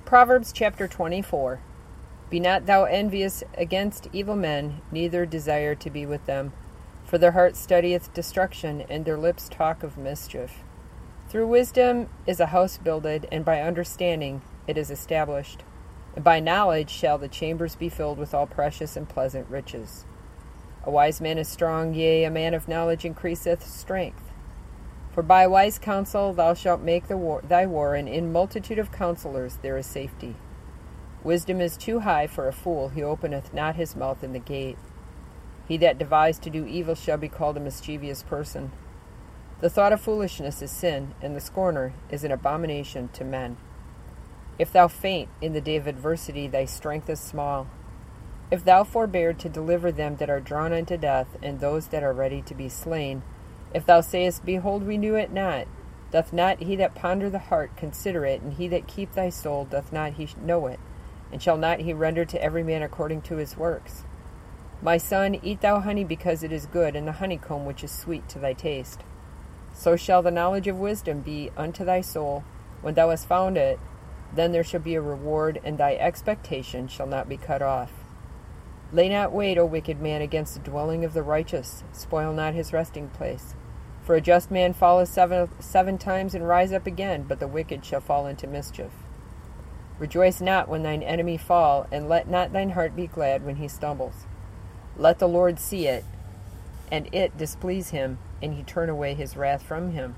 Proverbs chapter 24. Be not thou envious against evil men, neither desire to be with them. For their heart studieth destruction, and their lips talk of mischief. Through wisdom is a house builded, and by understanding it is established. And by knowledge shall the chambers be filled with all precious and pleasant riches. A wise man is strong, yea, a man of knowledge increaseth strength. For by wise counsel thou shalt make thy war, and in multitude of counselors there is safety. Wisdom is too high for a fool, he openeth not his mouth in the gate. He that devised to do evil shall be called a mischievous person. The thought of foolishness is sin, and the scorner is an abomination to men. If thou faint in the day of adversity, thy strength is small. If thou forbear to deliver them that are drawn unto death, and those that are ready to be slain, if thou sayest, Behold, we knew it not, doth not he that ponder the heart consider it, and he that keep thy soul, doth not he know it? And shall not he render to every man according to his works? My son, eat thou honey because it is good, and the honeycomb which is sweet to thy taste. So shall the knowledge of wisdom be unto thy soul. When thou hast found it, then there shall be a reward, and thy expectation shall not be cut off. Lay not wait, O wicked man, against the dwelling of the righteous. Spoil not his resting place. For a just man falleth seven times and rise up again, but the wicked shall fall into mischief. Rejoice not when thine enemy fall, and let not thine heart be glad when he stumbles. Let the Lord see it, and it displease him, and he turn away his wrath from him.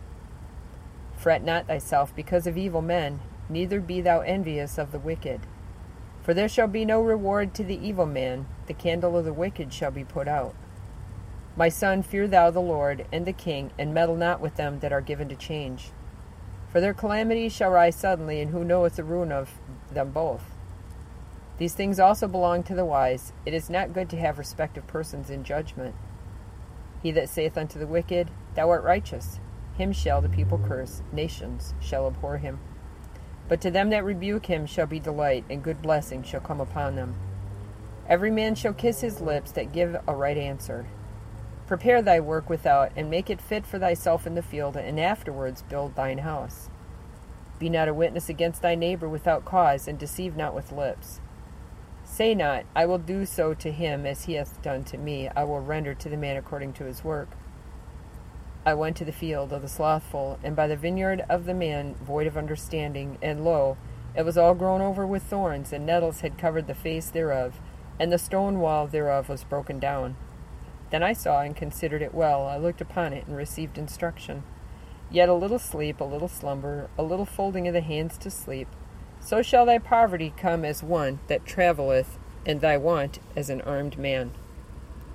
Fret not thyself because of evil men, neither be thou envious of the wicked. For there shall be no reward to the evil man, the candle of the wicked shall be put out. My son, fear thou the Lord and the king, and meddle not with them that are given to change. For their calamity shall rise suddenly, and who knoweth the ruin of them both? These things also belong to the wise. It is not good to have respect of persons in judgment. He that saith unto the wicked, Thou art righteous, him shall the people curse, nations shall abhor him. But to them that rebuke him shall be delight, and good blessing shall come upon them. Every man shall kiss his lips that give a right answer. Prepare thy work without, and make it fit for thyself in the field, and afterwards build thine house. Be not a witness against thy neighbor without cause, and deceive not with lips. Say not, I will do so to him as he hath done to me. I will render to the man according to his work. I went to the field of the slothful, and by the vineyard of the man void of understanding, and lo, it was all grown over with thorns, and nettles had covered the face thereof, and the stone wall thereof was broken down. Then I saw and considered it well. I looked upon it and received instruction. Yet a little sleep, a little slumber, a little folding of the hands to sleep. So shall thy poverty come as one that travelleth, and thy want as an armed man.